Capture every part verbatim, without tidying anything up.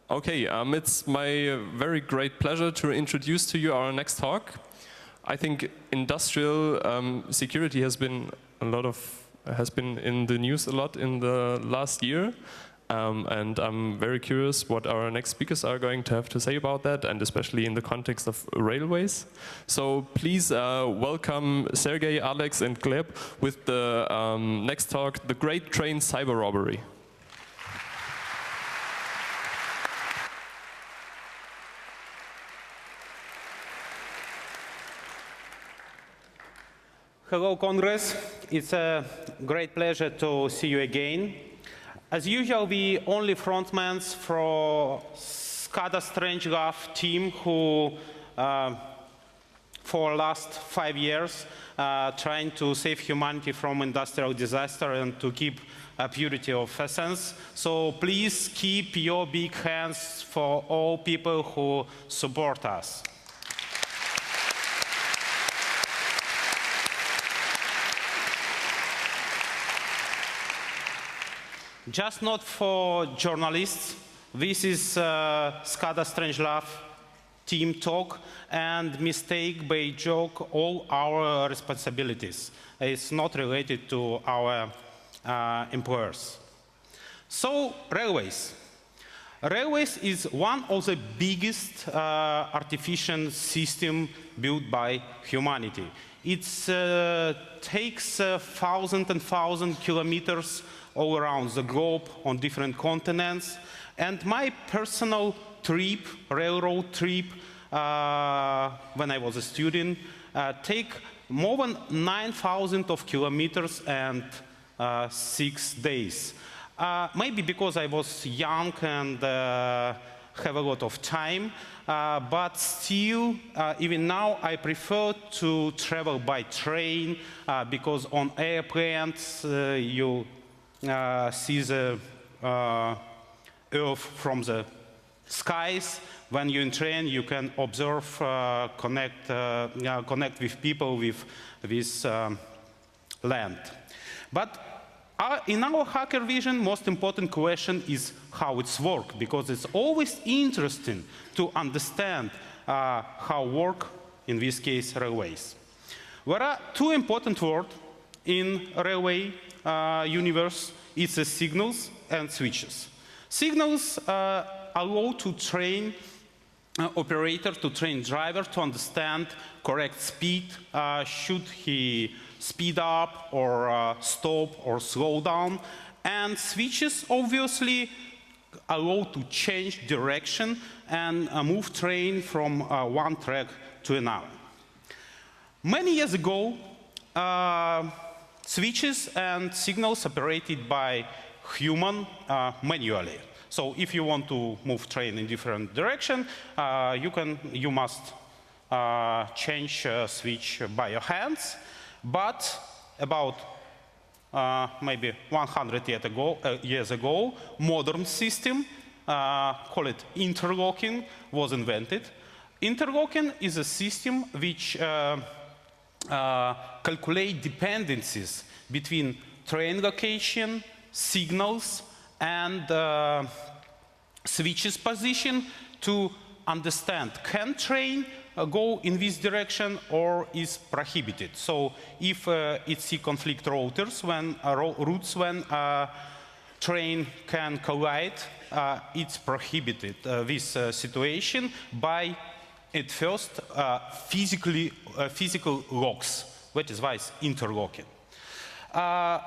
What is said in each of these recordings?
Okay, um, it's my very great pleasure to introduce to you our next talk. I think industrial um, security has been a lot of has been in the news a lot in the last year, um, and I'm very curious what our next speakers are going to have to say about that, and especially in the context of railways. So please uh, welcome Sergey, Alex, and Gleb with the um, next talk, The Great Train Cyber Robbery. Hello, Congress. It's a great pleasure to see you again. As usual, we only frontmen for SCADA Strangelove team who, uh, for last five years, uh, trying to save humanity from industrial disaster and to keep a purity of essence. So please keep your big hands for all people who support us. Just not for journalists. This is uh, SCADA Strangelove team talk, and mistake by joke all our responsibilities. It's not related to our uh, employers. So, railways. Railways is one of the biggest uh, artificial systems built by humanity. It uh, takes uh, thousands and thousands of kilometers all around the globe on different continents. And my personal trip, railroad trip, uh, when I was a student, uh, take more than nine thousand of kilometers and uh, six days. Uh, maybe because I was young and uh, have a lot of time, uh, but still, uh, even now, I prefer to travel by train uh, because on airplanes uh, you Uh, see the uh, Earth from the skies. When you're in train, you can observe, uh, connect, uh, uh, connect with people with this um, land. But uh, in our Hacker Vision, most important question is how it's work, because it's always interesting to understand uh, how work, in this case, railways. There are two important words in railway uh, universe. It's uh, signals and switches. Signals uh, allow to train uh, operator, to train driver to understand correct speed. Uh, should he speed up or uh, stop or slow down? And switches obviously allow to change direction and uh, move train from uh, one track to another. Many years ago, uh, switches and signals operated by human uh, manually. So if you want to move train in different direction, uh, you can, you must uh, change uh, switch by your hands. But about uh, maybe one hundred years ago, uh, years ago, modern system, uh, call it interlocking, was invented. Interlocking is a system which uh, Uh, calculate dependencies between train location, signals, and uh, switches position to understand can train uh, go in this direction or is prohibited. So if uh, it see conflict routers when uh, routes when uh, train can collide, uh, it's prohibited. Uh, this uh, situation by at first, uh, physically, uh, physical locks, which is why it's interlocking. Uh,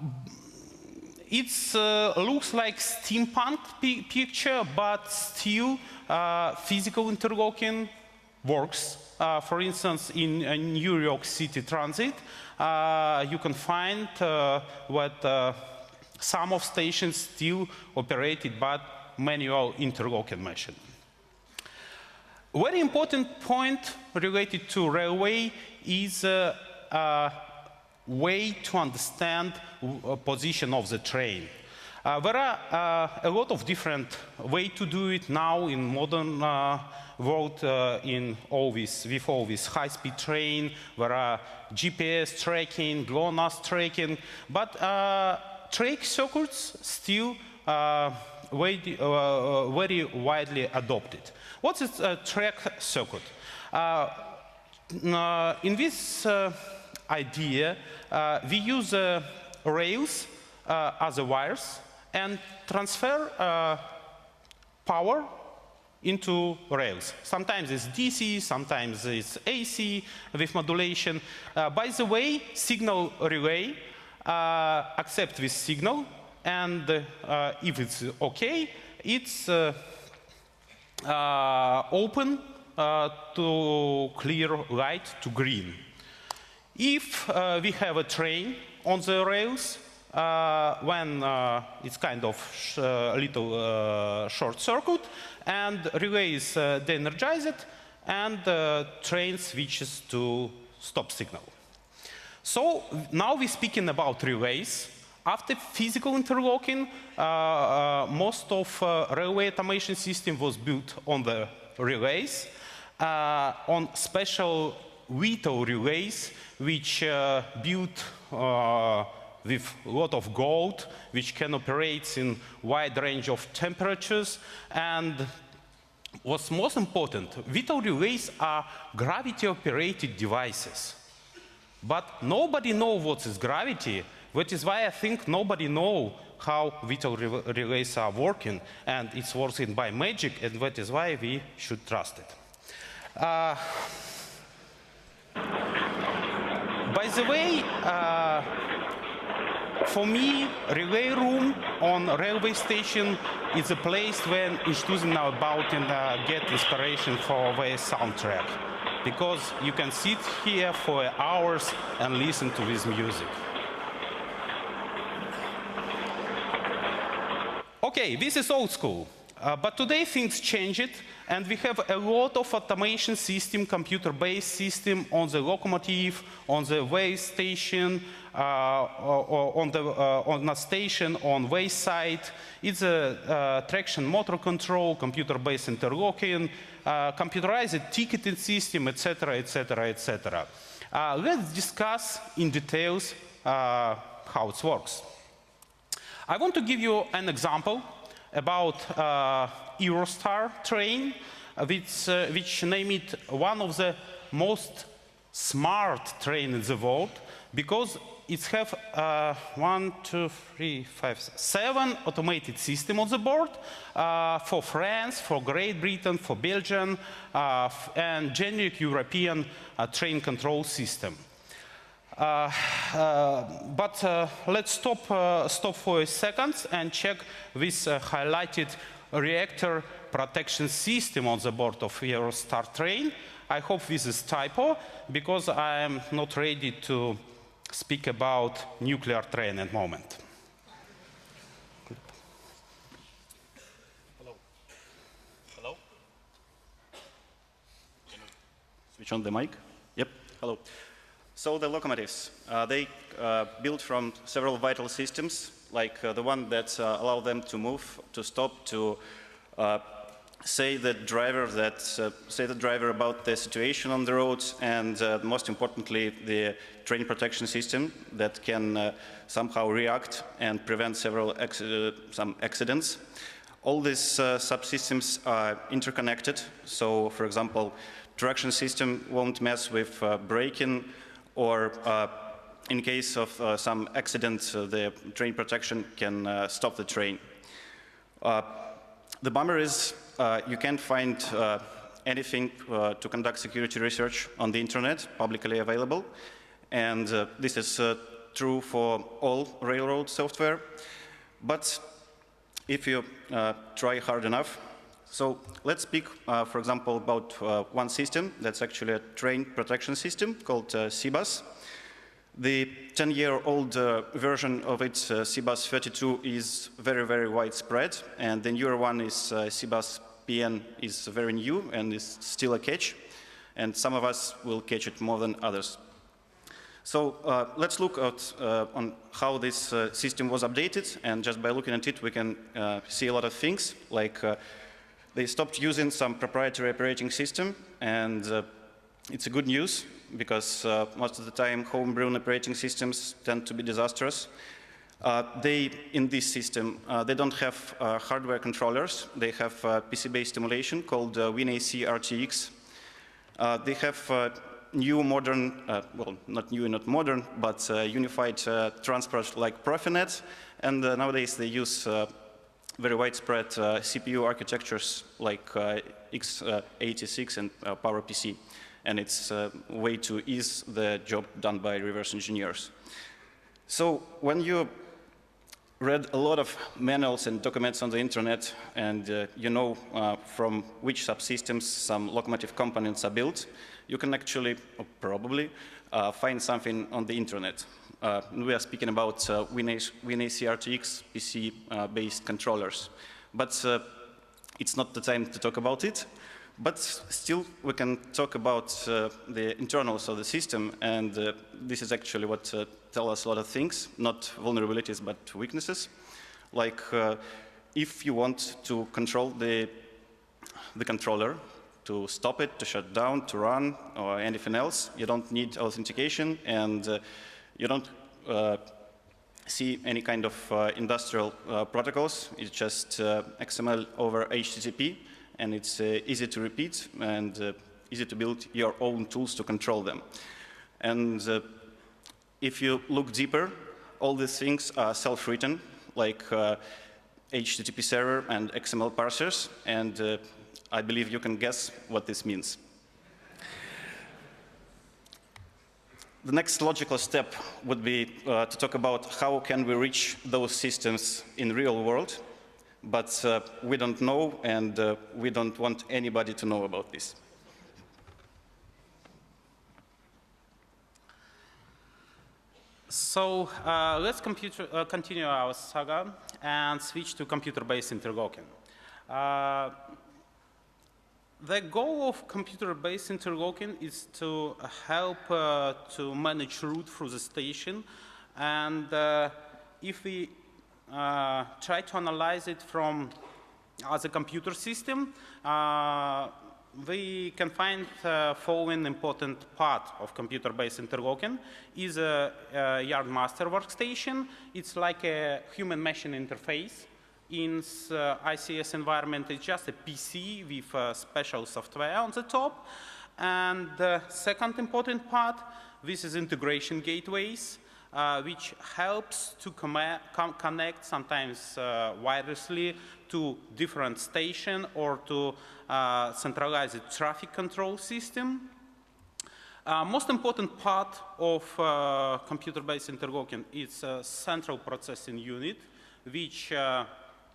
it uh, looks like steampunk pi picture, but still uh, physical interlocking works. Uh, for instance, in uh, New York City Transit, uh, you can find uh, what uh, some of stations still operated by manual interlocking machine. Very important point related to railway is a uh, uh, way to understand the position of the train. Uh, there are uh, a lot of different ways to do it now in modern uh, world uh, in all this, with all this high-speed train. There are G P S tracking, GLONASS tracking, but uh, track circuits still uh, very, uh, very widely adopted. What is a track circuit? Uh, uh, in this uh, idea, uh, we use uh, rails uh, as a wires and transfer uh, power into rails. Sometimes it's D C, sometimes it's A C with modulation. Uh, by the way, signal relay uh, accepts this signal, and uh, if it's okay, it's uh, uh, open uh, to clear light to green. If uh, we have a train on the rails, uh, when uh, it's kind of sh uh, little uh, short circuit, and relay is uh, de-energized, and the train switches to stop signal. So now we're speaking about relays. After physical interlocking, uh, uh, most of uh, railway automation system was built on the relays, uh, on special Vito relays, which uh, built uh, with a lot of gold, which can operate in wide range of temperatures. And what's most important, Vito relays are gravity-operated devices. But nobody knows what is gravity, which is why I think nobody knows how Vito re relays are working, and it's working by magic, and that is why we should trust it. Uh, by the way, uh, for me, relay room on railway station is a place where students are about and uh, get inspiration for their soundtrack, because you can sit here for hours and listen to this music. Okay, this is old school, uh, but today things changed, and we have a lot of automation system, computer-based system on the locomotive, on the way station, uh, or, or on the uh, on a station on wayside. It's a uh, traction motor control, computer-based interlocking, uh, computerized ticketing system, et cetera, et cetera, et cetera. Uh, let's discuss in details uh, how it works. I want to give you an example about uh, Eurostar train, uh, which, uh, which name it one of the most smart train in the world, because it have uh, one, two, three, five, seven automated system on the board uh, for France, for Great Britain, for Belgium, uh, and generic European uh, train control system. Uh, uh, but uh, let's stop, uh, stop for a second and check this uh, highlighted reactor protection system on the board of Eurostar train. I hope this is typo, because I am not ready to speak about nuclear train at the moment. Hello. Hello? Can you switch on the mic? Yep. Hello. So the locomotives, uh, they uh, built from several vital systems, like uh, the one that uh, allow them to move, to stop, to uh, say the driver that uh, say the driver about the situation on the roads, and uh, most importantly, the train protection system that can uh, somehow react and prevent several ex uh, some accidents. All these uh, subsystems are interconnected. So, for example, traction system won't mess with uh, braking, or uh, in case of uh, some accident, uh, the train protection can uh, stop the train. Uh, the bummer is uh, you can't find uh, anything uh, to conduct security research on the internet, publicly available. And uh, this is uh, true for all railroad software. But if you uh, try hard enough, so let's speak, uh, for example, about uh, one system that's actually a train protection system called uh, C bus. The ten-year-old uh, version of it, uh, C bus thirty-two, is very, very widespread, and the newer one is uh, C bus P N, is very new and is still a catch, and some of us will catch it more than others. So uh, let's look at uh, on how this uh, system was updated, and just by looking at it, we can uh, see a lot of things, like uh, they stopped using some proprietary operating system, and uh, it's a good news, because uh, most of the time home-brew operating systems tend to be disastrous. Uh, they, in this system, uh, they don't have uh, hardware controllers. They have uh, P C-based emulation called uh, WinAC R T X. Uh, they have uh, new modern, uh, well, not new, not modern, but uh, unified uh, transport like Profinet. And uh, nowadays they use uh, very widespread uh, C P U architectures like uh, x eighty-six and uh, PowerPC. And it's a way to ease the job done by reverse engineers. So when you read a lot of manuals and documents on the internet, and uh, you know uh, from which subsystems some locomotive components are built, you can actually, or probably, uh, find something on the internet. Uh, we are speaking about uh, WinAC R T X P C-based uh, controllers. But uh, it's not the time to talk about it. But still, we can talk about uh, the internals of the system, and uh, this is actually what uh, tells us a lot of things, not vulnerabilities, but weaknesses. Like, uh, if you want to control the, the controller, to stop it, to shut down, to run, or anything else, you don't need authentication, and uh, you don't uh, see any kind of uh, industrial uh, protocols. It's just uh, X M L over H T T P. And it's uh, easy to repeat and uh, easy to build your own tools to control them. And uh, if you look deeper, all these things are self-written, like uh, H T T P server and X M L parsers, and uh, I believe you can guess what this means. The next logical step would be uh, to talk about how can we reach those systems in the real world. But uh, we don't know, and uh, we don't want anybody to know about this. So uh, let's computer, uh, continue our saga and switch to computer-based interlocking. Uh, the goal of computer-based interlocking is to help uh, to manage route through the station, and uh, if we Uh, try to analyze it from as a computer system, uh, we can find uh, following important part of computer-based interlocking is a, a Yardmaster workstation. It's like a human-machine interface. In uh, I C S environment, it's just a P C with uh, special software on the top. And the second important part, this is integration gateways. Uh, which helps to com connect sometimes uh, wirelessly to different station or to uh, centralized traffic control system. Uh, most important part of uh, computer-based interlocking is a central processing unit, which uh,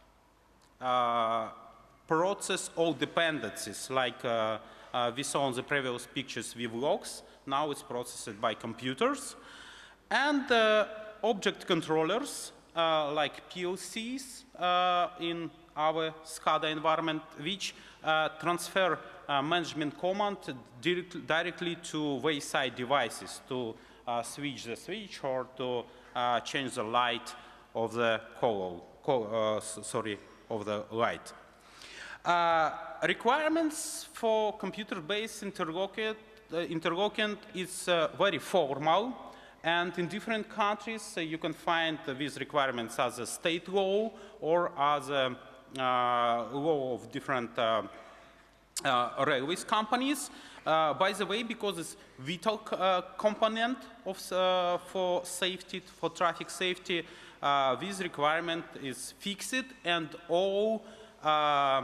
uh, process all dependencies, like uh, uh, we saw in the previous pictures with logs. Now it's processed by computers. And uh, object controllers, uh, like P L Cs uh, in our SCADA environment, which uh, transfer uh, management command direct directly to wayside devices to uh, switch the switch or to uh, change the light of the call, call, uh, sorry, of the light. Uh, requirements for computer-based interlocking, uh, interlocking is uh, very formal. And in different countries, uh, you can find uh, these requirements as a state law or as a uh, law of different uh, uh, railways companies. Uh, by the way, because it's vital uh, component of, uh, for safety, for traffic safety, uh, this requirement is fixed, and all uh,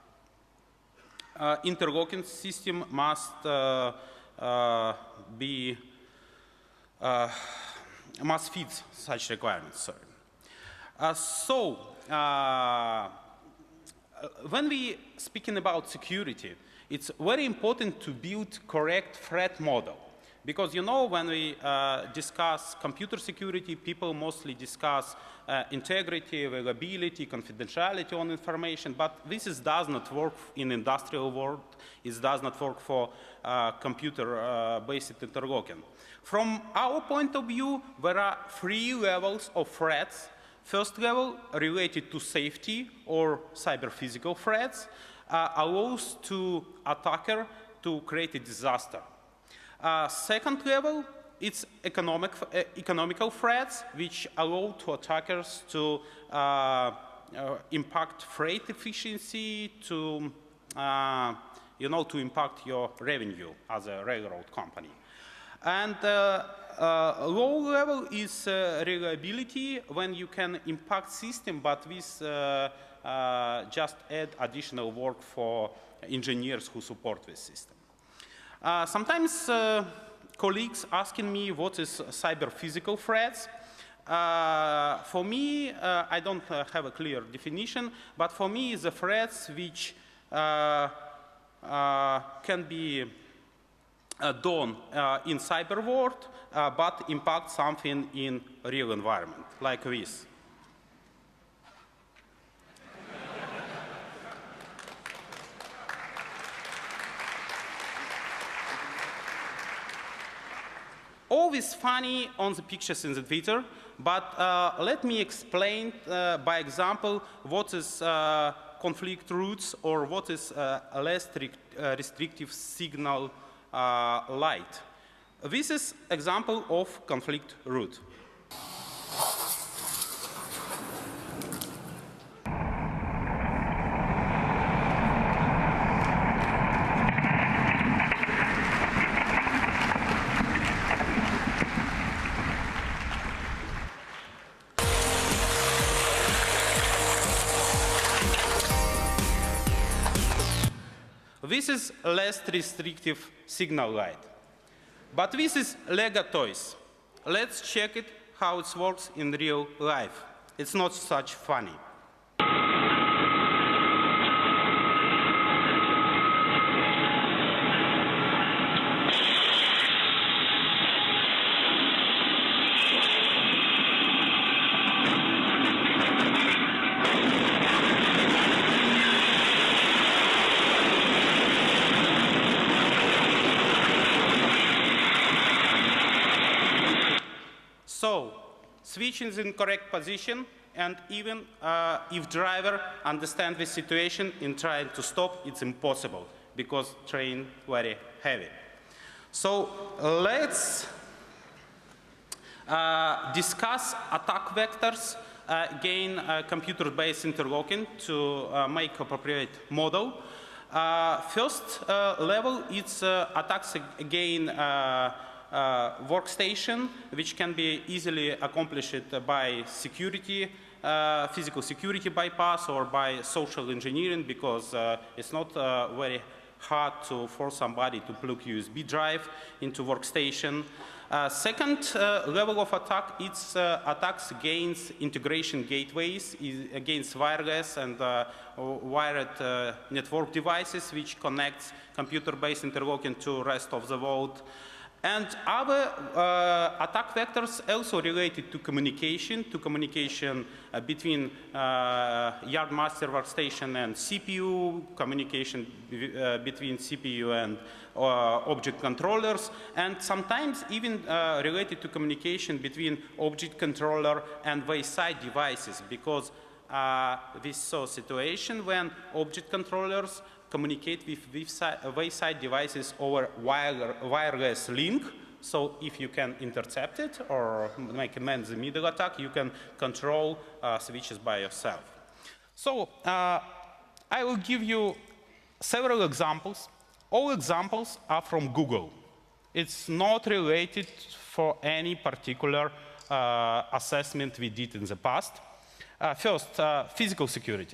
uh, interlocking system must uh, uh, be Uh, must fit such requirements. Sorry. Uh, so, uh, when we speaking about security, it's very important to build correct threat model, because you know when we uh, discuss computer security, people mostly discuss uh, integrity, availability, confidentiality on information, but this is, does not work in industrial world. It does not work for uh, computer-based uh, interlocking. From our point of view, there are three levels of threats. First level, related to safety or cyber-physical threats, uh, allows to attacker to create a disaster. Uh, second level, it's economic, uh, economical threats which allow to attackers to uh, uh, impact freight efficiency, to uh, you know, to impact your revenue as a railroad company. And uh, uh, low level is uh, reliability when you can impact system, but this uh, uh, just add additional work for engineers who support this system. Uh, sometimes uh, colleagues asking me what is cyber physical threats. Uh, for me, uh, I don't uh, have a clear definition, but for me, the threats which uh, uh, can be uh, done uh, in cyber world, uh, but impact something in real environment, like this. Always funny on the pictures in the Twitter, but uh, let me explain uh, by example what is uh, conflict routes or what is uh, a less strict, uh, restrictive signal uh, light. This is example of conflict route. This is less restrictive signal light. But this is Lego toys. Let's check it, how it works in real life. It's not such funny. So, switch is in correct position, and even uh, if driver understands the situation in trying to stop, it's impossible because train very heavy. So let's uh, discuss attack vectors, uh, again uh, computer-based interlocking to uh, make appropriate model. Uh, first uh, level, it's uh, attacks again uh, Uh, workstation, which can be easily accomplished by security, uh, physical security bypass, or by social engineering, because uh, it's not uh, very hard to force somebody to plug U S B drive into workstation. Uh, second uh, level of attack, it's uh, attacks against integration gateways, against wireless and uh, wired uh, network devices, which connects computer-based interlocking to rest of the world. And other uh, attack vectors also related to communication, to communication uh, between uh, Yardmaster workstation and C P U, communication uh, between C P U and uh, object controllers, and sometimes even uh, related to communication between object controller and wayside devices, because uh, we saw a situation when object controllers communicate with wayside devices over wire, wireless link. So if you can intercept it or make a man-in-the-middle attack, you can control uh, switches by yourself. So uh, I will give you several examples. All examples are from Google. It's not related for any particular uh, assessment we did in the past. Uh, first, uh, physical security.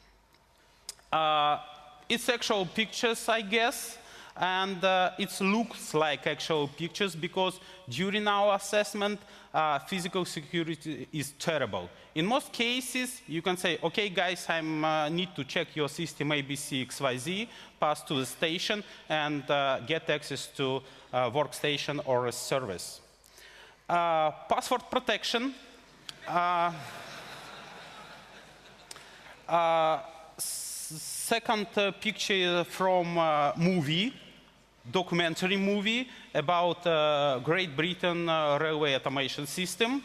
Uh, It's actual pictures, I guess, and uh, it looks like actual pictures because during our assessment, uh, physical security is terrible. In most cases, you can say, okay, guys, I uh, need to check your system A B C X Y Z, pass to the station, and uh, get access to a workstation or a service. Uh, password protection. Uh, uh, Second uh, picture from a movie, documentary movie about uh, Great Britain uh, railway automation system.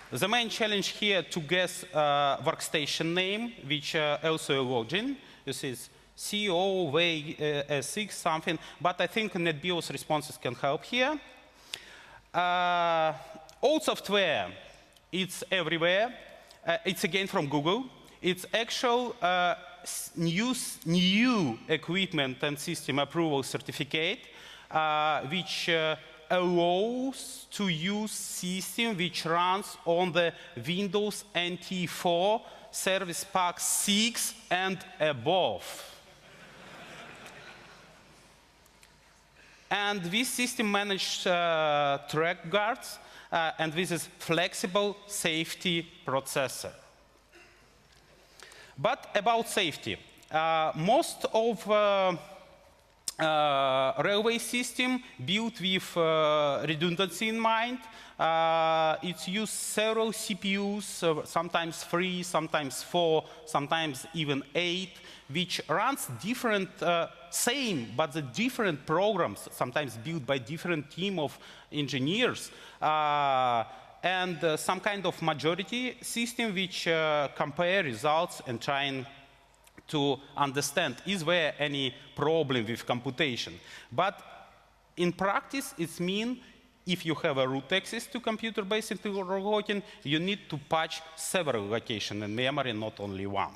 The main challenge here to guess uh, workstation name, which uh, also a login. This is C O V S X something, but I think NetBIOS responses can help here. Uh, all software, it's everywhere. Uh, it's again from Google. It's actual uh, new, new equipment and system approval certificate, uh, which uh, allows to use system which runs on the Windows N T four Service Pack six and above. And this system manages uh, track guards, uh, and this is flexible safety processor. But about safety, uh, most of uh, Uh, railway system built with uh, redundancy in mind. Uh, it's used several C P Us, uh, sometimes three, sometimes four, sometimes even eight, which runs different, uh, same, but the different programs, sometimes built by different team of engineers, uh, and uh, some kind of majority system which uh, compare results and trying to understand, is there any problem with computation? But in practice, it means if you have a root access to computer-based interlocking, you need to patch several locations in memory, not only one.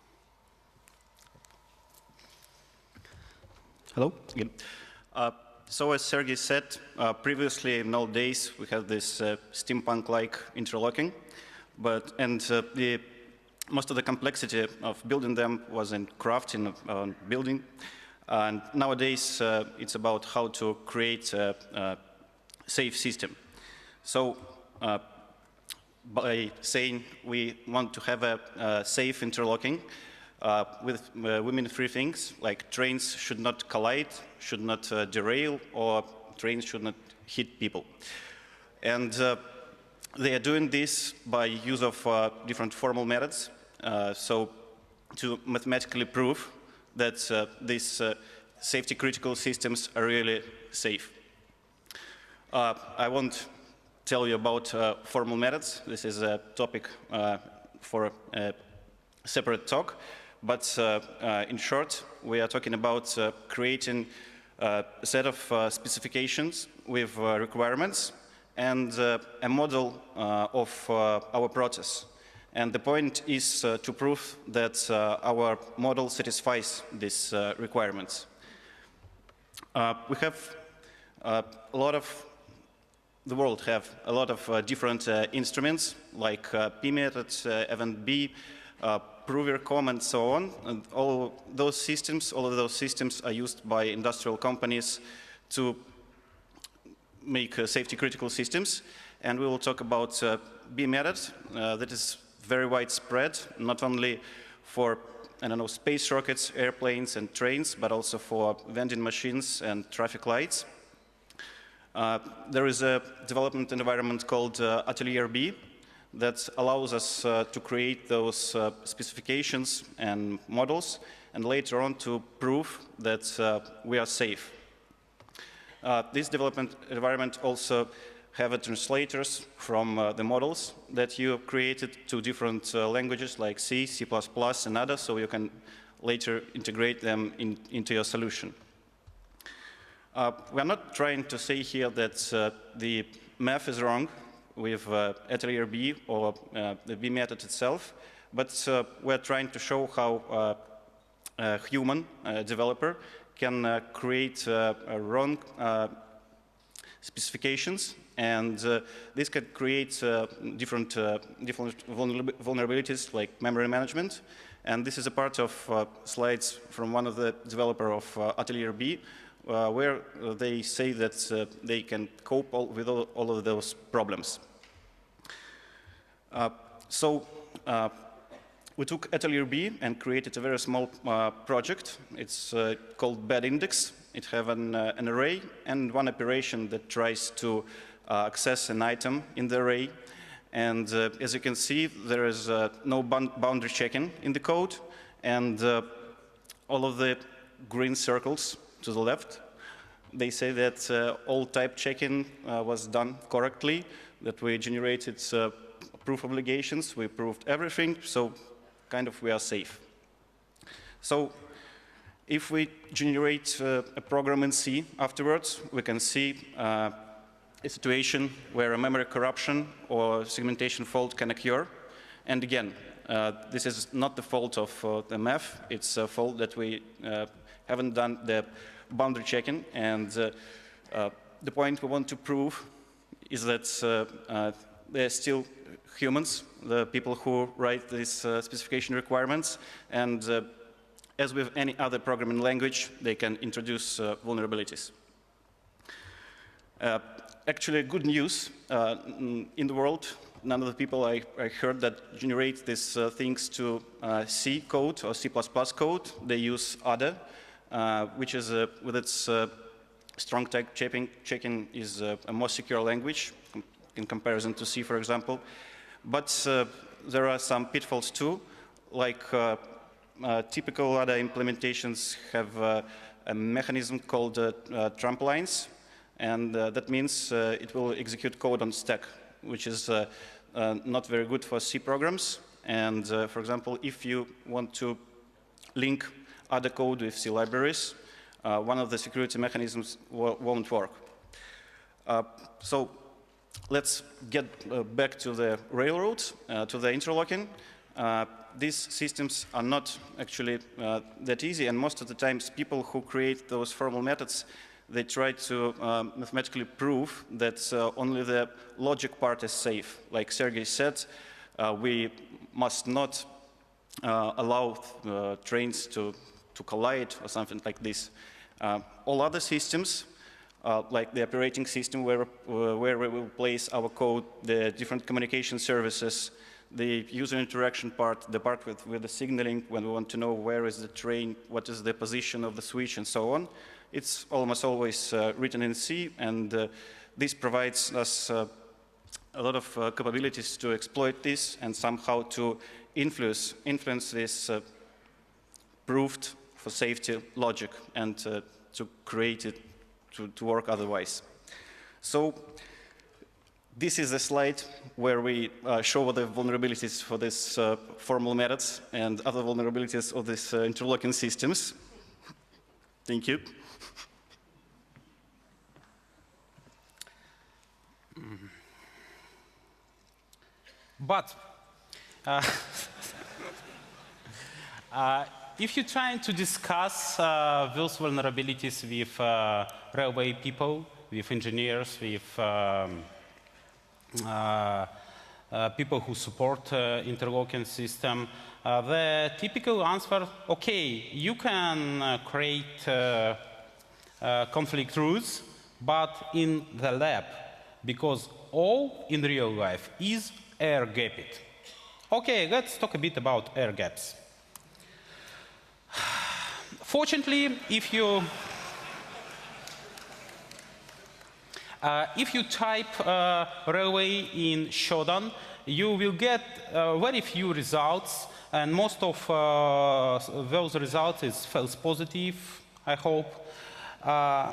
Hello again. Uh, so as Sergey said, uh, previously in old days, we had this uh, steampunk-like interlocking, but and uh, the most of the complexity of building them was in craft, in uh, building. And nowadays, uh, it's about how to create a, a safe system. So uh, by saying we want to have a, a safe interlocking, uh, with, uh, we mean three things, like trains should not collide, should not uh, derail, or trains should not hit people. And uh, they are doing this by use of uh, different formal methods. Uh, so to mathematically prove that uh, these uh, safety critical systems are really safe. Uh, I won't tell you about uh, formal methods. This is a topic uh, for a separate talk. But uh, uh, in short, we are talking about uh, creating uh, a set of uh, specifications with uh, requirements and uh, a model uh, of uh, our process. And the point is uh, to prove that uh, our model satisfies these uh, requirements. Uh, we have uh, a lot of, the world have a lot of uh, different uh, instruments like uh, P method, uh, Event B, uh, ProverCom, and so on. And all those systems, all of those systems are used by industrial companies to make uh, safety critical systems. And we will talk about uh, B method. Uh, that is very widespread, not only for, I don't know, space rockets, airplanes, and trains, but also for vending machines and traffic lights. Uh, there is a development environment called uh, Atelier B that allows us uh, to create those uh, specifications and models, and later on to prove that uh, we are safe. Uh, this development environment also have uh, translators from uh, the models that you created to different uh, languages like C, C plus plus, and others, so you can later integrate them in, into your solution. Uh, we are not trying to say here that uh, the math is wrong with uh, Atelier B or uh, the B method itself, but uh, we're trying to show how uh, a human uh, developer can uh, create uh, a wrong uh, specifications, and uh, this can create uh, different, uh, different vulnerabilities like memory management. And this is a part of uh, slides from one of the developer of uh, Atelier B, uh, where they say that uh, they can cope all, with all, all of those problems. Uh, so uh, we took Atelier B and created a very small uh, project. It's uh, called bad index. It has an, uh, an array and one operation that tries to uh, access an item in the array. And uh, as you can see, there is uh, no boundary checking in the code, and uh, all of the green circles to the left, they say that uh, all type checking uh, was done correctly, that we generated uh, proof obligations. We proved everything, so kind of we are safe. So if we generate uh, a program in C afterwards, we can see uh, a situation where a memory corruption or segmentation fault can occur. And again, uh, this is not the fault of uh, the math. It's a fault that we uh, haven't done the boundary checking. And uh, uh, the point we want to prove is that uh, uh, they're still humans, the people who write these uh, specification requirements. And uh, as with any other programming language, they can introduce uh, vulnerabilities. Uh, actually, good news, uh, in the world, none of the people I, I heard that generate these uh, things to uh, C code or C plus plus code, they use A D A, uh, which is, uh, with its uh, strong tag checking, checking is uh, a more secure language in comparison to C, for example. But uh, there are some pitfalls too, like uh, uh, typical A D A implementations have uh, a mechanism called uh, uh, trampolines, and uh, that means uh, it will execute code on stack, which is uh, uh, not very good for C programs. And uh, for example, if you want to link A D A code with C libraries, uh, one of the security mechanisms won't work. Uh, so let's get uh, back to the railroads, uh, to the interlocking. Uh, these systems are not actually uh, that easy, and most of the times people who create those formal methods, they try to uh, mathematically prove that uh, only the logic part is safe. Like Sergey said, uh, we must not uh, allow uh, trains to, to collide or something like this. Uh, all other systems, uh, like the operating system where, uh, where we will place our code, the different communication services, the user interaction part, the part with, with the signaling when we want to know where is the train, what is the position of the switch, and so on. It's almost always uh, written in C, and uh, this provides us uh, a lot of uh, capabilities to exploit this and somehow to influence, influence this uh, proved for safety logic and uh, to create it to, to work otherwise. So this is a slide where we uh, show the vulnerabilities for these uh, formal methods and other vulnerabilities of these uh, interlocking systems. Thank you. But uh, uh, if you're trying to discuss uh, those vulnerabilities with uh, railway people, with engineers, with um, uh, uh, people who support uh, interlocking system, uh, the typical answer, okay, you can uh, create uh, uh, conflict rules, but in the lab, because all in real life is air gapped. Okay, let's talk a bit about air gaps. Fortunately, if you uh, if you type uh, railway in Shodan, you will get uh, very few results, and most of uh, those results is false positive, I hope. Uh,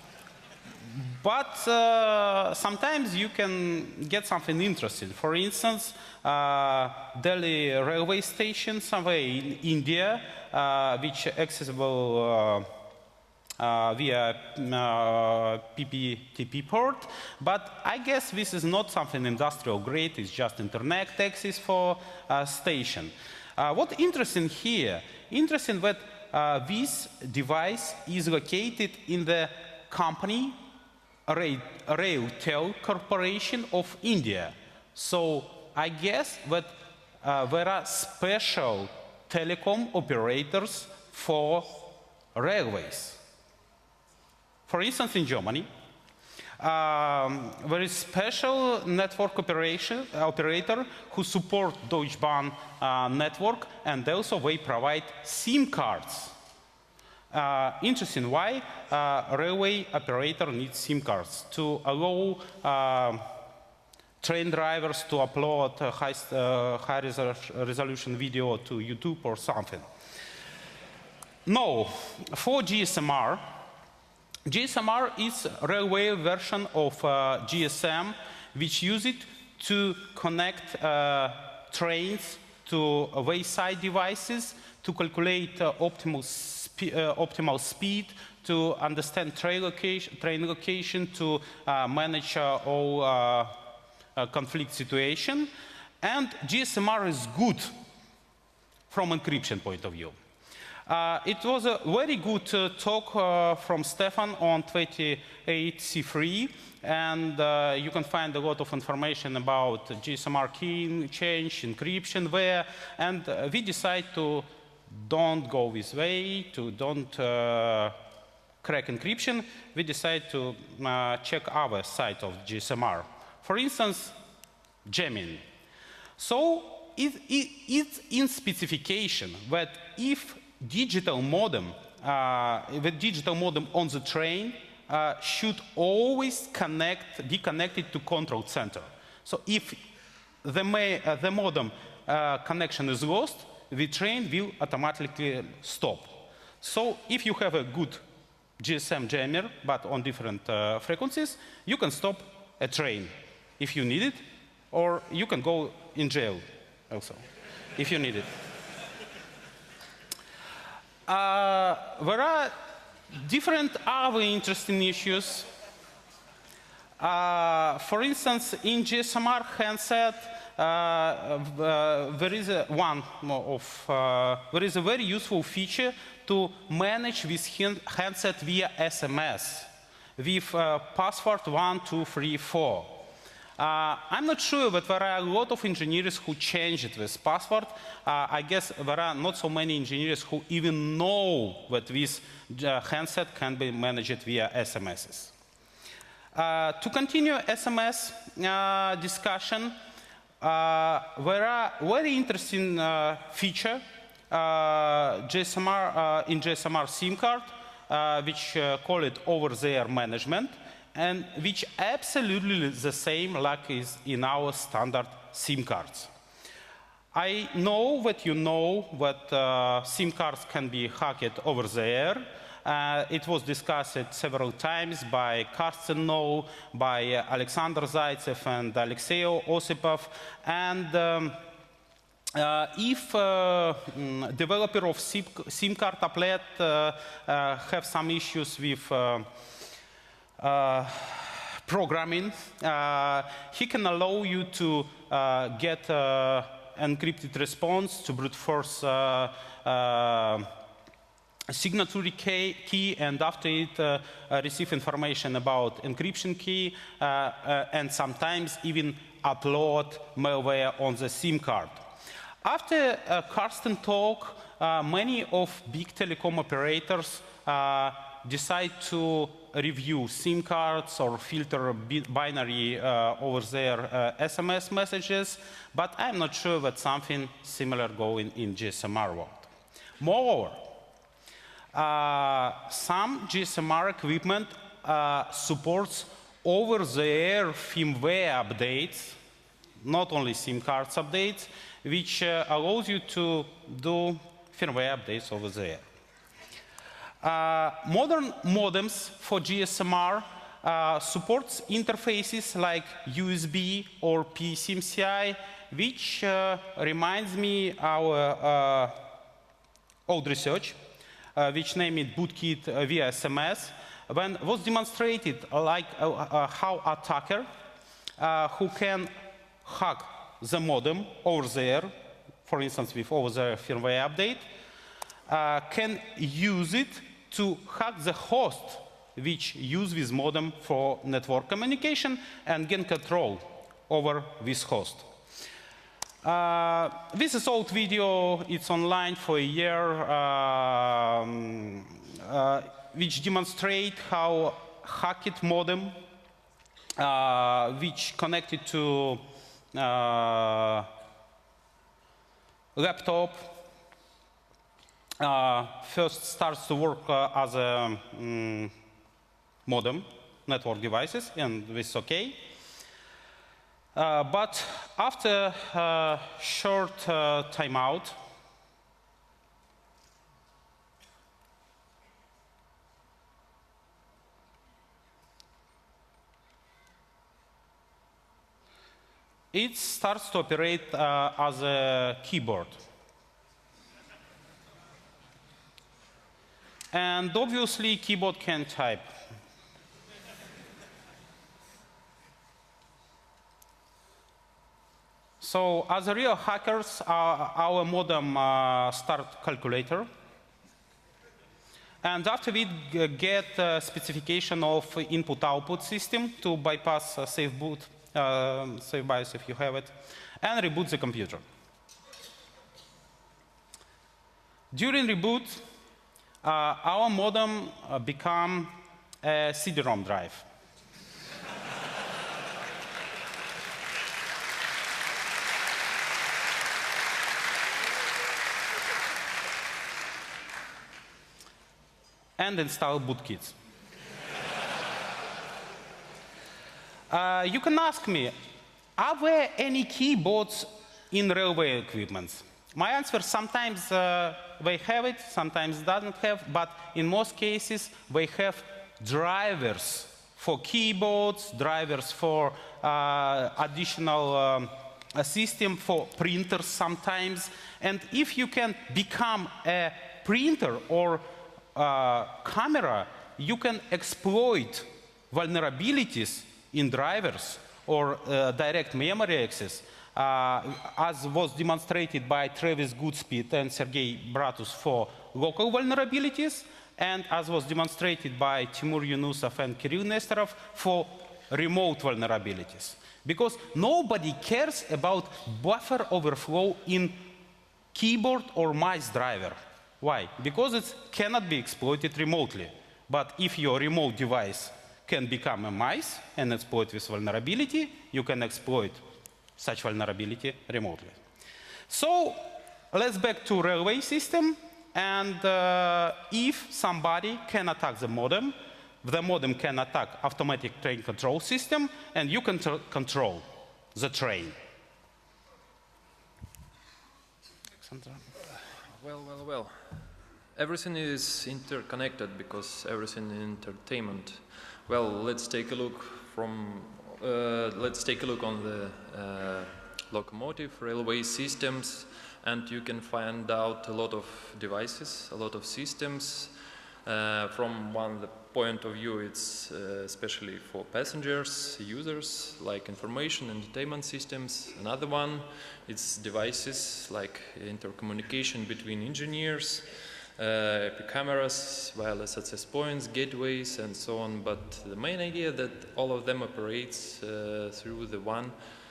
But uh, sometimes you can get something interesting. For instance, uh, Delhi railway station somewhere in India, uh, which accessible uh, uh, via uh, P P T P port. But I guess this is not something industrial grade. It's just internet access for uh, station. Uh, what interesting here? Interesting that uh, this device is located in the company Railtel Corporation of India. So I guess that uh, there are special telecom operators for railways. For instance, in Germany, um, there is special network operation, operator who support Deutsche Bahn uh, network, and also they provide SIM cards. Uh, interesting, why uh, railway operator needs SIM cards? To allow uh, train drivers to upload a high, uh, high resol resolution video to YouTube or something. No, for G S M R, G S M R is a railway version of uh, G S M, which use it to connect uh, trains to wayside devices, to calculate uh, optimal, spe uh, optimal speed, to understand train location, train location to uh, manage uh, all uh, uh, conflict situation. And G S M R is good from encryption point of view. Uh, it was a very good uh, talk uh, from Stefan on twenty-eight C three, and uh, you can find a lot of information about G S M R key change, encryption there, and uh, we decide to don't go this way, to don't uh, crack encryption. We decide to uh, check other side of G S M R. For instance, jamming. So it, it, it's in specification that if digital modem, uh, the digital modem on the train uh, should always connect, be connected to control center. So if the, may, uh, the modem uh, connection is lost, the train will automatically stop. So if you have a good G S M jammer, but on different uh, frequencies, you can stop a train if you need it, or you can go in jail also, if you need it. Uh, there are different other interesting issues. Uh, for instance, in G S M R handset, uh, uh, there is a one of uh, there is a very useful feature to manage this handset via S M S with uh, password one two three four. Uh, I'm not sure, but there are a lot of engineers who changed this password. Uh, I guess there are not so many engineers who even know that this uh, handset can be managed via S M Ss. Uh, to continue S M S uh, discussion, uh, there are very interesting uh, feature uh, G S M R, uh, in G S M R SIM card, uh, which uh, call it over-the-air management, and which absolutely the same like is in our standard SIM cards. I know that you know that uh, SIM cards can be hacked over the air. Uh, it was discussed several times by Karsten Noll, by uh, Alexander Zaitsev and Alexei Osipov. And um, uh, if uh, mm, developer of SIM, SIM card applet uh, uh, have some issues with uh, Uh, programming, uh, he can allow you to uh, get uh, encrypted response to brute force uh, uh, signatory key, key, and after it uh, uh, receive information about encryption key, uh, uh, and sometimes even upload malware on the SIM card. After uh, Karsten talk, uh, many of big telecom operators uh, decide to review SIM cards or filter binary uh, over their uh, S M S messages, but I'm not sure that something similar going in G S M R world. Moreover, uh, some G S M R equipment uh, supports over-the-air firmware updates, not only SIM cards updates, which uh, allows you to do firmware updates over the air. Uh, modern modems for G S M R uh, supports interfaces like U S B or P C M C I, which uh, reminds me our uh, old research, uh, which named it Bootkit uh, via S M S, when was demonstrated like uh, uh, how attacker uh, who can hack the modem over there, for instance with over the firmware update, uh, can use it to hack the host which use this modem for network communication and gain control over this host. Uh, this is old video, it's online for a year, um, uh, which demonstrate how hacked modem, uh, which connected to uh, laptop, Uh, first starts to work uh, as a um, modem, network devices, and this is okay. Uh, but after a short uh, timeout, it starts to operate uh, as a keyboard. And obviously, keyboard can type. So as a real hackers, uh, our modem uh, start calculator. And after we get a specification of input-output system to bypass uh, safe boot, uh, safe BIOS if you have it, and reboot the computer. During reboot, uh, our modem uh, become a C D ROM drive. And install bootkits. uh, you can ask me, are there any keyboards in railway equipment? My answer, sometimes uh, they have it, sometimes doesn't have, but in most cases, they have drivers for keyboards, drivers for uh, additional um, a system for printers sometimes. And if you can become a printer or Uh, camera, you can exploit vulnerabilities in drivers or uh, direct memory access, uh, as was demonstrated by Travis Goodspeed and Sergey Bratus for local vulnerabilities, and as was demonstrated by Timur Yunusov and Kirill Nesterov for remote vulnerabilities. Because nobody cares about buffer overflow in keyboard or mice driver. Why? Because it cannot be exploited remotely. But if your remote device can become a mice and exploit this vulnerability, you can exploit such vulnerability remotely. So let's back to railway system. And uh, if somebody can attack the modem, the modem can attack automatic train control system, and you can control the train. Alexandra. Well, well, well. Everything is interconnected because everything is entertainment. Well, let's take a look from. Uh, let's take a look on the uh, locomotive railway systems, and you can find out a lot of devices, a lot of systems. Uh, from one the point of view, it's uh, especially for passengers, users, like information entertainment systems. Another one, it's devices like intercommunication between engineers, uh, cameras, wireless access points, gateways, and so on. But the main idea that all of them operates uh, through the one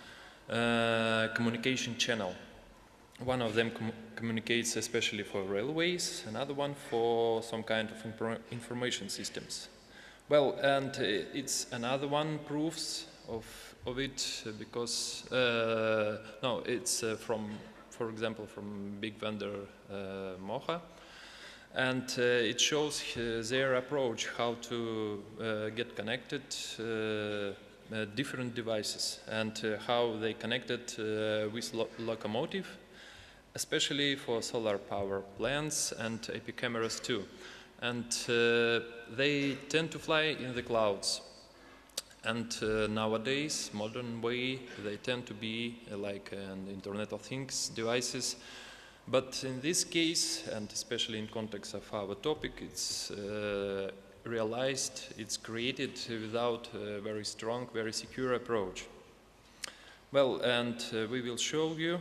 uh, communication channel. One of them com communicates especially for railways, another one for some kind of infor information systems. Well, and uh, it's another one proofs of, of it because, uh, no, it's uh, from, for example, from big vendor uh, Mocha. And uh, it shows uh, their approach how to uh, get connected uh, uh, different devices and uh, how they connected uh, with lo locomotive, especially for solar power plants and A P cameras too. And uh, they tend to fly in the clouds. And uh, nowadays, modern way, they tend to be uh, like an Internet of Things devices. But in this case, and especially in context of our topic, it's uh, realized, it's created without a very strong, very secure approach. Well, and uh, we will show you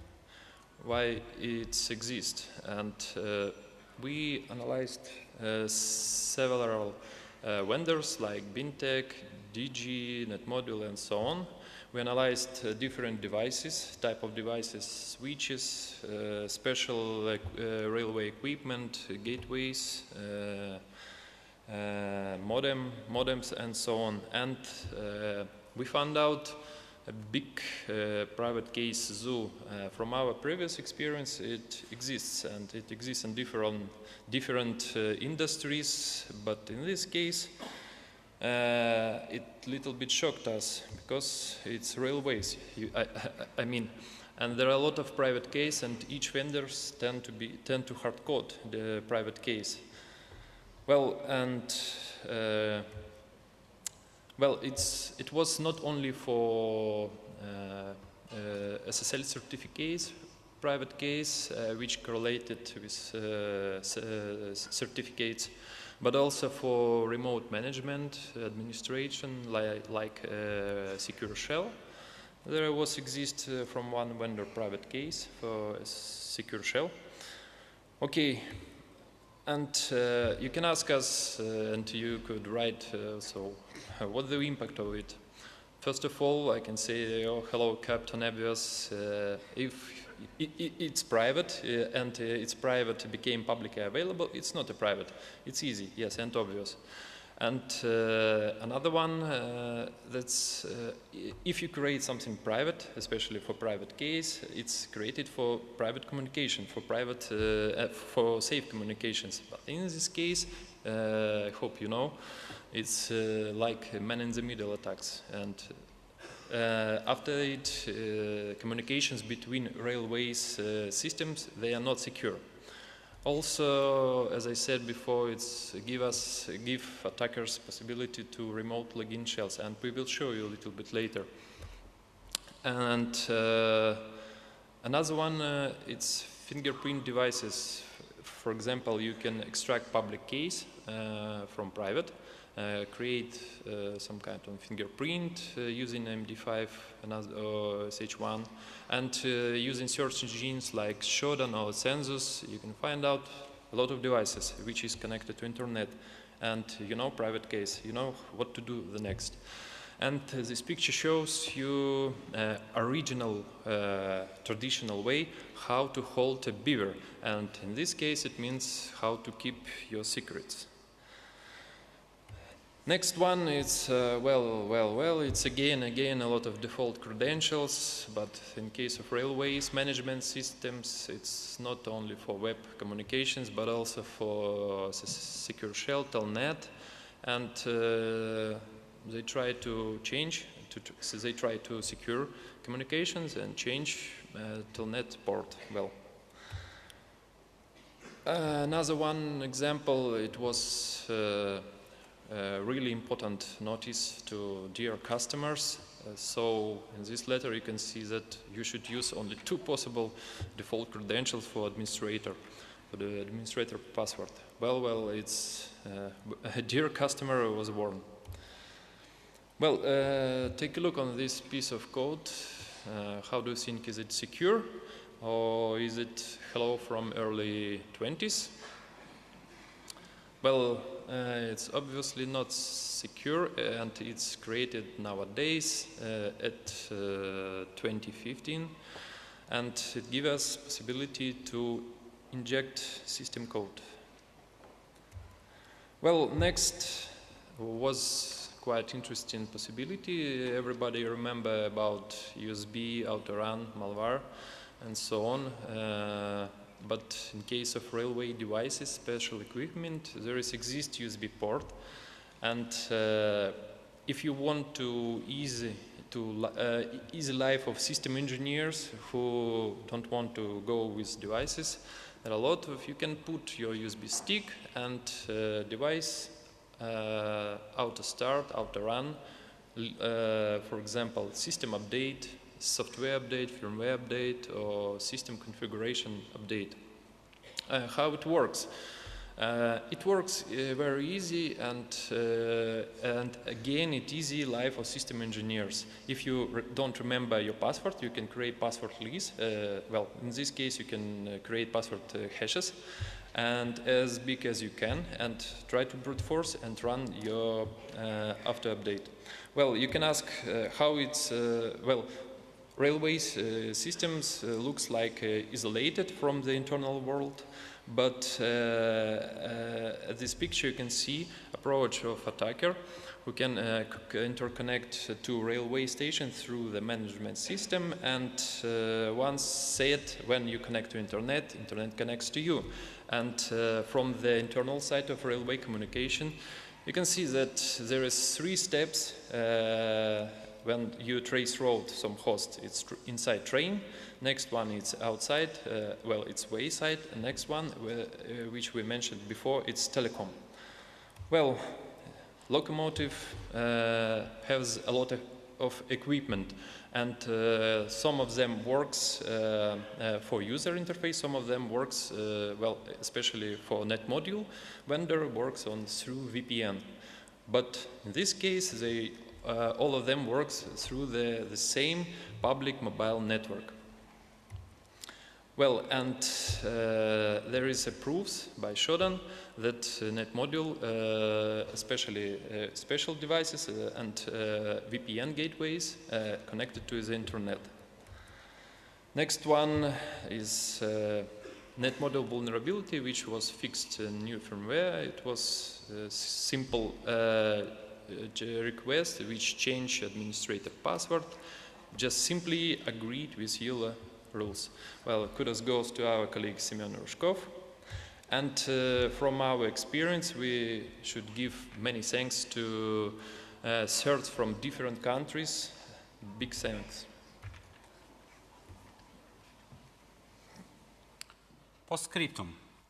why it exists. And uh, we analyzed uh, several uh, vendors like Bintech, D G, Netmodule, and so on. We analyzed uh, different devices, type of devices, switches, uh, special uh, uh, railway equipment, uh, gateways, uh, uh, modem, modems, and so on. And uh, we found out a big uh, private case zoo. Uh, from our previous experience, it exists, and it exists in different, different uh, industries, but in this case, uh, it little bit shocked us, because it's railways, you, I, I, I mean, and there are a lot of private case, and each vendors tend to, be, tend to hard code the private case. Well, and uh, Well, it's, it was not only for uh, uh, S S L certificates, private keys, uh, which correlated with uh, certificates, but also for remote management, administration, li like uh, Secure Shell. There was exist uh, from one vendor private case for Secure Shell. Okay, and uh, you can ask us, uh, and you could write, uh, so uh, what's the impact of it? First of all, I can say, oh, hello, Captain Obvious. Uh, if it, it, it's private, uh, and uh, it's private became publicly available, it's not a private. It's easy, yes, and obvious. And uh, another one, uh, that's uh, if you create something private, especially for private case, it's created for private communication, for private, uh, for safe communications. But in this case, uh, I hope you know, it's uh, like man-in-the-middle attacks. And uh, after it, uh, communications between railways uh, systems, they are not secure. Also, as I said before, it's give us give attackers possibility to remote login shells, and we will show you a little bit later. And uh, another one, uh, it's fingerprint devices. For example, you can extract public keys uh, from private, uh, create uh, some kind of fingerprint uh, using M D five or S H one, and uh, using search engines like Shodan or Census, you can find out a lot of devices which is connected to internet, and you know private case, you know what to do the next. And uh, this picture shows you uh, original, uh, traditional way how to hold a beaver, and in this case it means how to keep your secrets. Next one is, uh, well, well, well, it's again, again a lot of default credentials, but in case of railways management systems, it's not only for web communications, but also for Secure Shell, Telnet, and uh, they try to change, to, to, so they try to secure communications and change uh, Telnet port, well. Uh, another one example, it was uh, Uh, really important notice to dear customers. Uh, so in this letter you can see that you should use only two possible default credentials for administrator, for the administrator password. Well, well, it's uh, a dear customer was warned. Well, uh, take a look on this piece of code. Uh, how do you think, is it secure, or is it hello from early twenties? Well, uh, it's obviously not secure, and it's created nowadays uh, at uh, twenty fifteen, and it gives us possibility to inject system code. Well, next was quite interesting possibility. Everybody remember about U S B, autorun, malware, and so on. Uh, But in case of railway devices, special equipment, there is exist U S B port, and uh, if you want to ease to uh, easy life of system engineers who don't want to go with devices, there are a lot of, you can put your U S B stick and uh, device uh, auto start, auto run, uh, for example, system update, software update, firmware update, or system configuration update. Uh, how it works? Uh, it works uh, very easy, and uh, and again, it's easy life of system engineers. If you re don't remember your password, you can create password lists. Uh, well, in this case, you can uh, create password uh, hashes, and as big as you can, and try to brute force and run your uh, after update. Well, you can ask uh, how it's uh, well. Railways uh, systems uh, looks like uh, isolated from the internal world, but uh, uh, at this picture you can see approach of attacker who can uh, interconnect to railway station through the management system, and uh, once said, when you connect to internet, internet connects to you. And uh, from the internal side of railway communication, you can see that there is three steps. Uh, When you trace road some host, it's tr inside train. Next one is outside, uh, well, it's wayside. And next one, uh, which we mentioned before, it's telecom. Well, locomotive uh, has a lot of of equipment, and uh, some of them works uh, uh, for user interface, some of them works, uh, well, especially for net module vendor works on through V P N. But in this case, they, uh, all of them works through the, the same public mobile network. Well, and uh, there is a proofs by Shodan that uh, net module, uh, especially uh, special devices uh, and uh, V P N gateways uh, connected to the internet. Next one is uh, net module vulnerability, which was fixed in new firmware. It was a simple uh, request which changed administrator password, just simply agreed with E U L A rules. Well, kudos goes to our colleague Semyon Rushkov. And uh, from our experience, we should give many thanks to uh, certs from different countries. Big thanks. Postscriptum.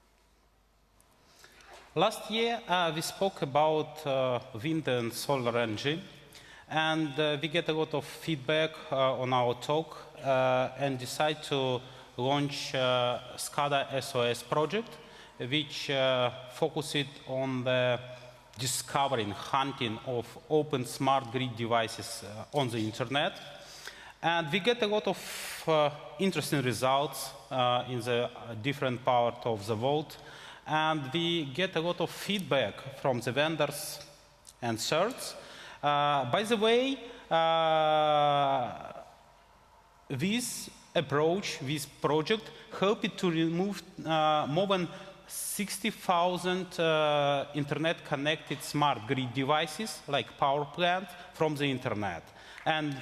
Last year, uh, we spoke about uh, wind and solar energy, and uh, we get a lot of feedback uh, on our talk uh, and decide to launch uh, SCADA S O S project, which uh, focused on the discovering, hunting of open smart grid devices uh, on the internet. And we get a lot of uh, interesting results uh, in the different parts of the world. And we get a lot of feedback from the vendors and certs. Uh, by the way, uh, this approach, this project, helped to remove uh, more than sixty thousand uh, internet-connected smart grid devices, like power plant, from the internet. And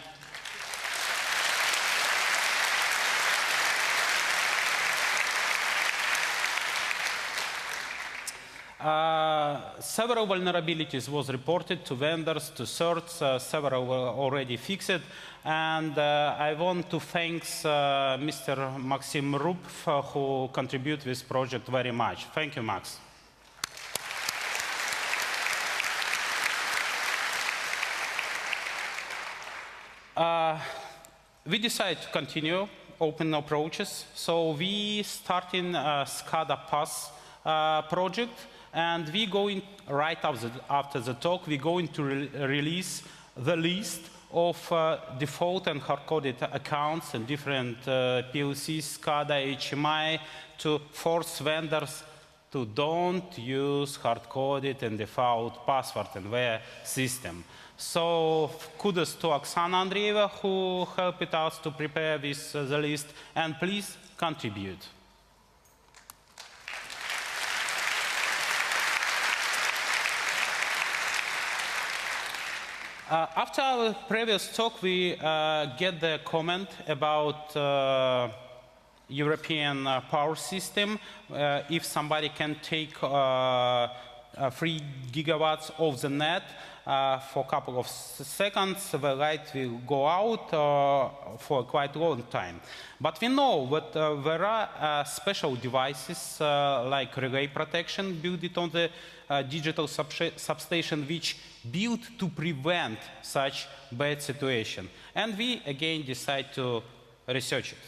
Uh, several vulnerabilities was reported to vendors, to certs, uh, several were already fixed, and uh, I want to thank uh, Mister Maxim Rupf, uh, who contributed to this project very much. Thank you, Max. Uh, we decided to continue open approaches, so we started a SCADA Pass uh, project. And we going right after the, after the talk, we're going to re release the list of uh, default and hard-coded accounts and different uh, P L Cs, SCADA, H M I, to force vendors to don't use hard-coded and default password in their system. So kudos to Oksana Andreeva, who helped us to prepare this uh, the list, and please contribute. Uh, after our previous talk, we uh, get the comment about uh, European uh, power system. Uh, if somebody can take uh, uh, three gigawatts of the net uh, for a couple of seconds, the light will go out uh, for a quite long time. But we know that uh, there are uh, special devices uh, like relay protection built on the uh, digital sub substation, which built to prevent such bad situation. And we again decide to research it.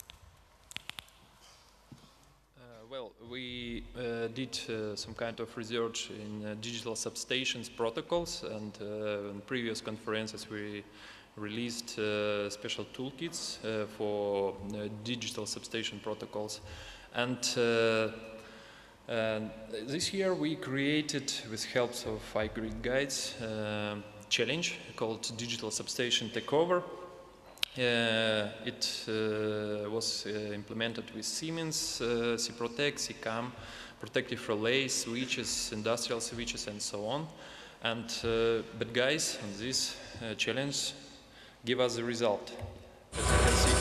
Uh, well, we uh, did uh, some kind of research in uh, digital substations protocols, and uh, in previous conferences we released uh, special toolkits uh, for uh, digital substation protocols. And uh, And this year we created, with help of iGrid guides, a uh, challenge called Digital Substation Takeover. Uh, it uh, was uh, implemented with Siemens, uh, Ciprotec, SICAM, protective relays, switches, industrial switches, and so on. And uh, but guys, on this uh, challenge give us the result. As you can see.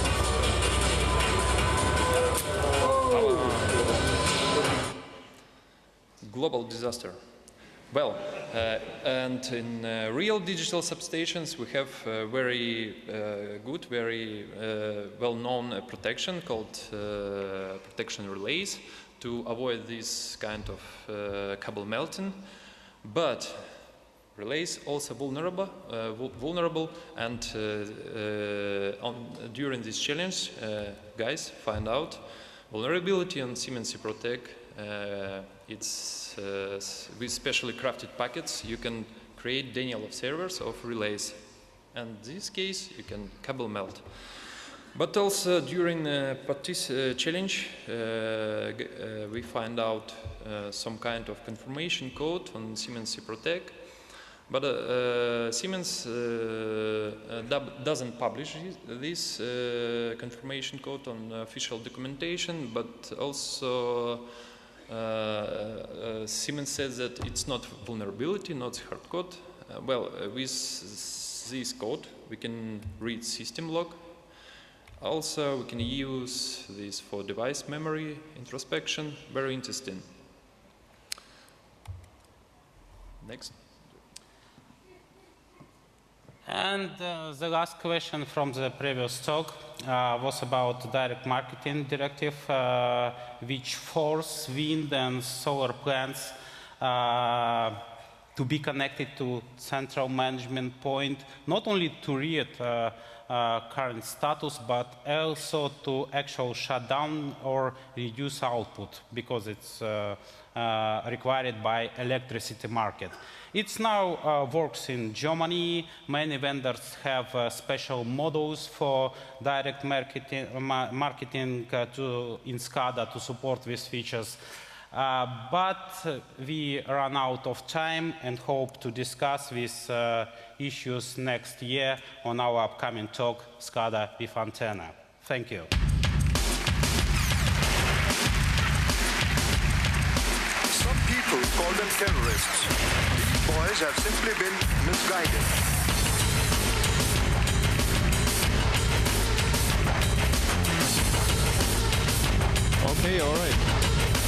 Global disaster. Well, uh, and in uh, real digital substations we have uh, very uh, good, very uh, well-known uh, protection called uh, protection relays to avoid this kind of uh, cable melting. But relays also vulnerable, uh, vulnerable, and uh, uh, on, during this challenge, uh, guys find out vulnerability on Siemens Protec. Uh, it's uh, with specially crafted packets. You can create denial of servers of relays, and in this case you can cable melt. But also during the uh, challenge, uh, uh, we find out uh, some kind of confirmation code on Siemens Protec. But uh, uh, Siemens uh, uh, doesn't publish this uh, confirmation code on official documentation, but also uh, uh, Siemens says that it's not vulnerability, not hard code. Uh, well, uh, with this code, we can read system log. Also, we can use this for device memory introspection. Very interesting. Next. And uh, the last question from the previous talk uh, was about direct marketing directive, uh, which force wind and solar plants uh, to be connected to central management point, not only to read uh, uh, current status, but also to actually shut down or reduce output, because it's uh, uh, required by electricity market. It now uh, works in Germany. Many vendors have uh, special models for direct marketing, ma marketing uh, to, in SCADA to support these features. Uh, but uh, we run out of time and hope to discuss these uh, issues next year on our upcoming talk, SCADA with Antenna. Thank you. Some people call them terrorists. These boys have simply been misguided. Okay, all right.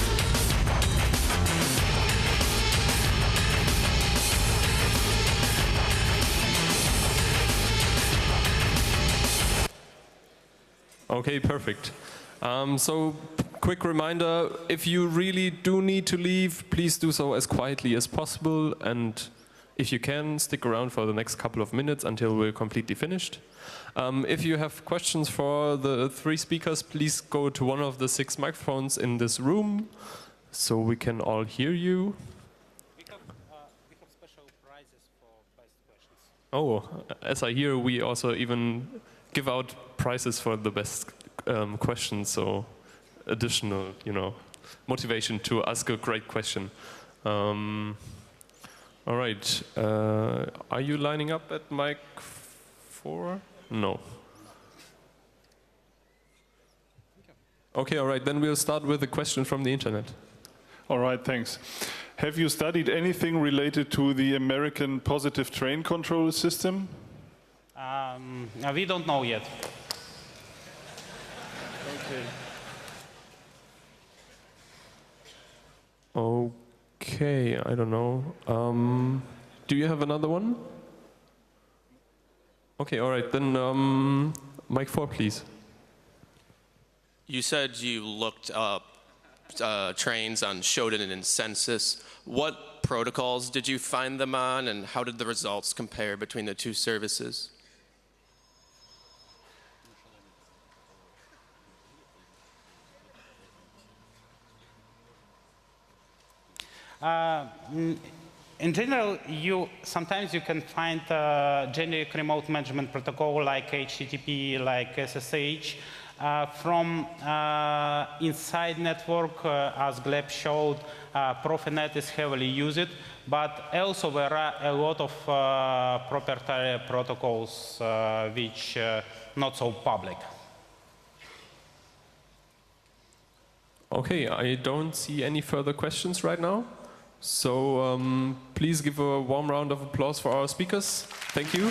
Okay, perfect. Um, so, quick reminder, if you really do need to leave, please do so as quietly as possible, and if you can, stick around for the next couple of minutes until we're completely finished. Um, if you have questions for the three speakers, please go to one of the six microphones in this room, so we can all hear you. We have, uh, we have special prizes for best questions. Oh, as I hear, we also even give out prizes for the best um, questions, so additional, you know, motivation to ask a great question. Um, all right, uh, are you lining up at mic four? No. Okay, all right, then we'll start with a question from the internet. All right, thanks. Have you studied anything related to the American positive train control system? Um, we don't know yet. Okay. Okay, I don't know. Um, do you have another one? Okay, all right, then um, mic four, please. You said you looked up uh, trains on Shodan and Census. What protocols did you find them on, and how did the results compare between the two services? Uh, in general, you sometimes you can find a generic remote management protocol like H T T P, like S S H. Uh, from uh, inside network, uh, as Gleb showed, uh, Profinet is heavily used, but also there are a lot of uh, proprietary protocols uh, which uh, not so public. Okay, I don't see any further questions right now. So um, please give a warm round of applause for our speakers. Thank you.